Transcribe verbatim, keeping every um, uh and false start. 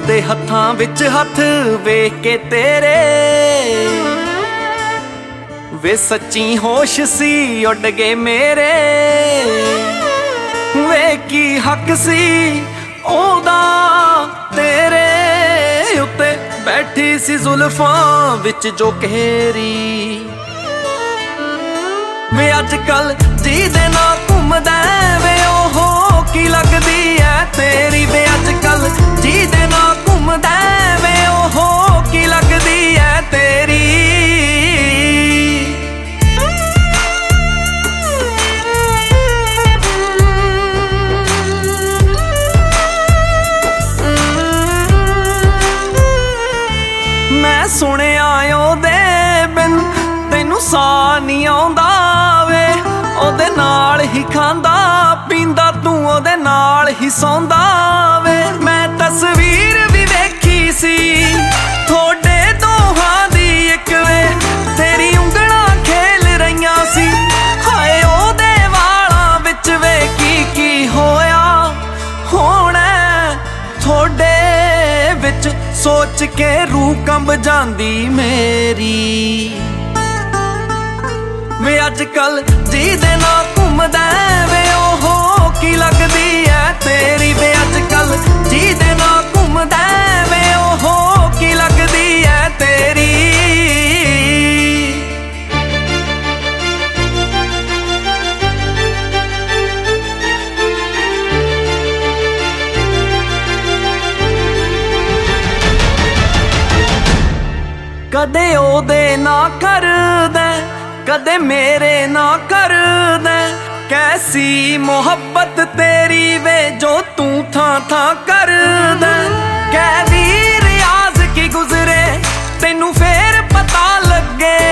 ਉਹਦੇ ਹੱਥਾਂ ਵਿੱਚ ਹੱਥ ਵੇਖ ਕੇ ਤੇਰੇ ਵੇ ਸੱਚੀ ਹੋਸ਼ ਸੀ ਉੱਡ ਗਏ ਮੇਰੇ। ਵੇ ਕੀ ਹੱਕ ਸੀ ਉਹਦਾ ਤੇਰੇ ਉੱਤੇ, ਬੈਠੀ ਸੀ ਜ਼ੁਲਫਾਂ ਵਿੱਚ ਜੋ ਕਹਿਰੀ। ਵੇ ਅੱਜ ਕੱਲ ਜਿਹਦੇ ਨਾਲ ਘੁੰਮਦਾ ਵੇ ਉਹ ਕੀ ਲੱਗਦੀ ਐ ਤੇਰੀ। ਵੇ ਅੱਜ ਕੱਲ ਜਿਹਦੇ ਨਾਲ ਘੁੰਮਦਾ ਵੇ ਉਹ ਕੀ ਲੱਗਦੀ ਐ ਤੇਰੀ। ਮੈਂ ਸੁਣਿਆ ਉਹਦੇ ਬਿਨ ਤੈਨੂੰ ਸਾਹ ਨਹੀਂ ਆਉਂਦਾ ਵੇ, ਉਹਦੇ ਨਾਲ ਹੀ ਖਾਂਦਾ ਪੀਂਦਾ ਤੂੰ ਉਹਦੇ ਨਾਲ ਹੀ ਸੌਂਦਾ ਵੇ। ਮੈਂ ਤਸਵੀਰ ਵੀ ਵੇਖੀ ਸੀ ਤੁਹਾਡੇ ਦੋਹਾਂ ਦੀ ਇੱਕ ਵੇ, ਤੇਰੀ ਉਂਗਲਾਂ ਖੇਲ ਰਹੀਆਂ ਸੀ। ਹਾਏ ਉਹਦੇ ਵਾਲਾਂ ਵਿੱਚ ਵੇ ਕੀ ਕੀ ਹੋਇਆ ਹੋਣਾ ਤੁਹਾਡੇ ਵਿੱਚ, ਸੋਚ ਕੇ ਰੂਹ ਕੰਬ ਜਾਂਦੀ ਮੇਰੀ। ਵੇ ਅੱਜ ਕੱਲ ਜਿਹਦੇ ਨਾਲ ਘੁੰਮਦਾ ਵੇ ਉਹ ਕੀ ਲੱਗਦੀ ਐ ਤੇਰੀ। ਵੇ ਅੱਜ ਕੱਲ ਜਿਹਦੇ ਨਾਲ ਘੁੰਮਦਾ ਵੇ ਉਹ ਕੀ ਲੱਗਦੀ ਐ ਤੇਰੀ। ਕਦੇ ਉਹਦੇ ਨਾ ਕਰਦਾ ਕਦੇ ਮੇਰੇ ਨਾ ਕਰਦਾ, ਕੈਸੀ ਮੁਹੱਬਤ ਤੇਰੀ ਵੇ ਜੋ ਤੂੰ ਥਾਂ ਥਾਂ ਕਰਦਾ। ਕਹਿ ਵੀ ਰਿਆਜ਼ ਕੀ ਗੁਜ਼ਰੇ ਤੈਨੂੰ ਫੇਰ ਪਤਾ ਲੱਗੇ